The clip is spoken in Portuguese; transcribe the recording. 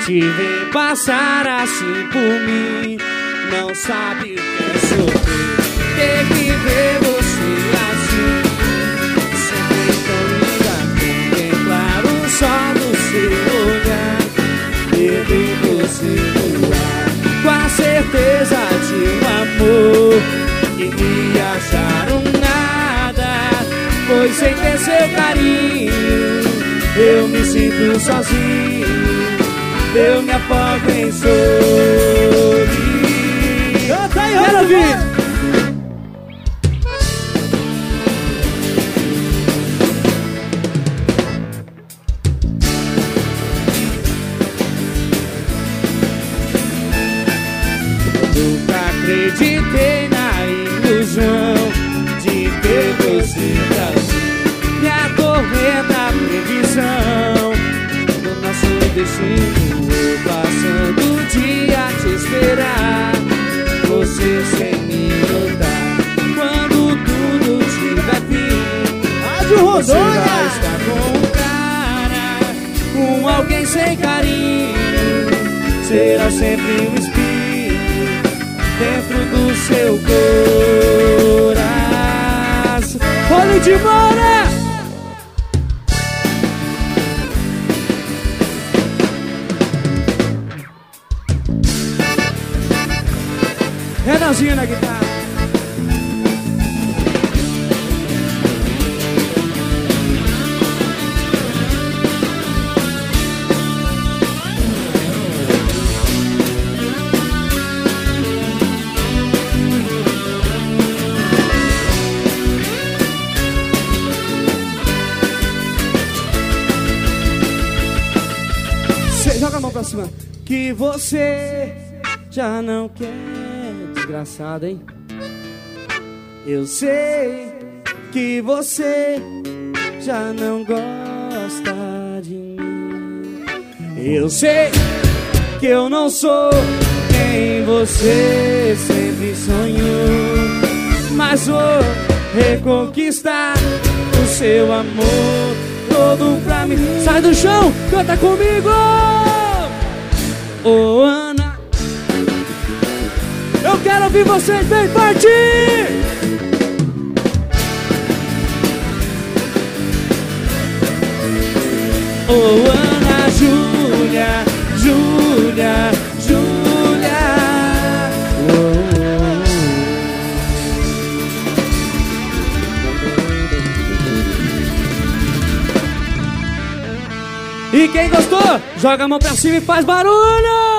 te ver passar assim por mim, não sabe o que é sofrer. Ter que ver você assim, sempre tão linda, contemplar o sol no seu olhar, ver você voar, com a certeza de um amor que me acharam nada, pois sem ter seu carinho eu me sinto sozinho, eu me afogo em solidão. Canta aí, quero ouvir. Nunca acreditei na ilusão de ter você assim, me atormenta a previsão do nosso destino. Eu passando o dia a te esperar, você sem me notar. Quando tudo tiver fim, você vai estar com um cara, com alguém sem carinho. Será sempre um espírito dentro do seu coração. Olho de Moura! Renanzinho na guitarra. Joga a mão pra cima. Que você já não quer, desgraçado, hein? Eu sei que você já não gosta de mim. Eu sei que eu não sou quem você sempre sonhou, mas vou reconquistar o seu amor todo pra mim. Sai do chão, canta comigo! Ô Ana, eu quero ouvir vocês bem forte! Ô Ana Júlia, Júlia, Júlia. E quem gostou, joga a mão pra cima e faz barulho!